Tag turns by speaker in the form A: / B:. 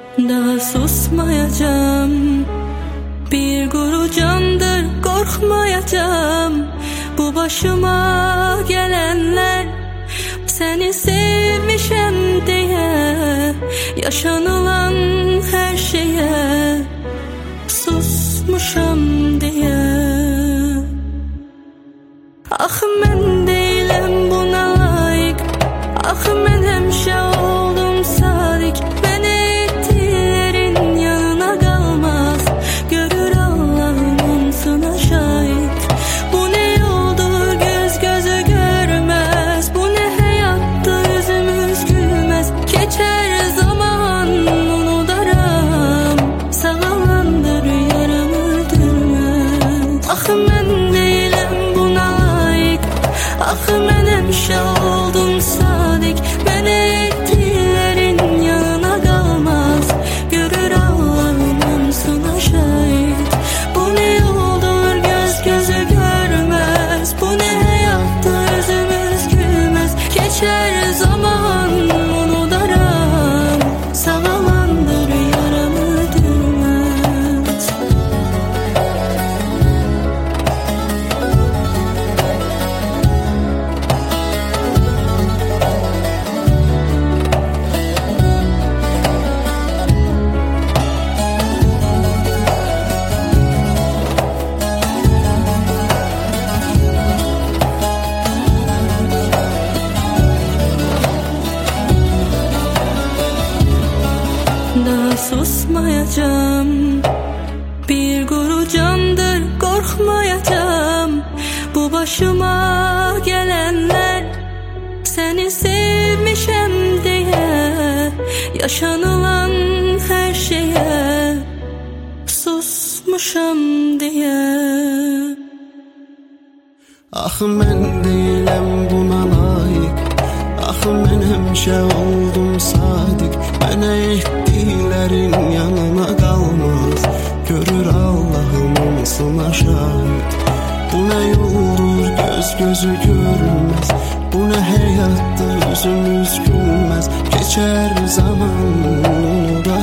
A: Daha susmayacağım. Bir guru candır, korkmayacağım. Bu başıma gelenler seni sevmişem diye, yaşanılan her şeye susmuşam diye. Ah ben değilim buna layık. Ah ben hemşe oldum sadık. Beni ettilerin yanına kalmaz. Görür Allah'ım sana şahit. Bu ne yoldur göz gözü görmez. Bu ne hayattır yüzümüz gülmez. Geçer zaman unutarım. Sağlandır yaram öldürmez. Ah ben değilim buna layık. Ah ben hemşe oldum sadık. Beni ettilerin yanına kalmaz. Görür Allah'ım sana şahit. Bu ne yoldur göz gözü görmez. Bu ne hayatta yüzümüz gülmez. Geçer zaman unutarım. Sağlandır yaram öldürmez. Daha susmayacağım. Bir guru candır, korkmayacağım. Bu başıma gelenler seni sevmişem diye, yaşanılan her şeye susmuşam diye.
B: Ah ben değilim buna layık. Ah ben hemşe oldum sadık. Bana ettilerin yanına kalmaz. Görür Allah'ım sana şahit. Bu ne yoldur göz gözü görmez. Bu ne hayatta yüzümüz gülmez. Geçer zaman unutar.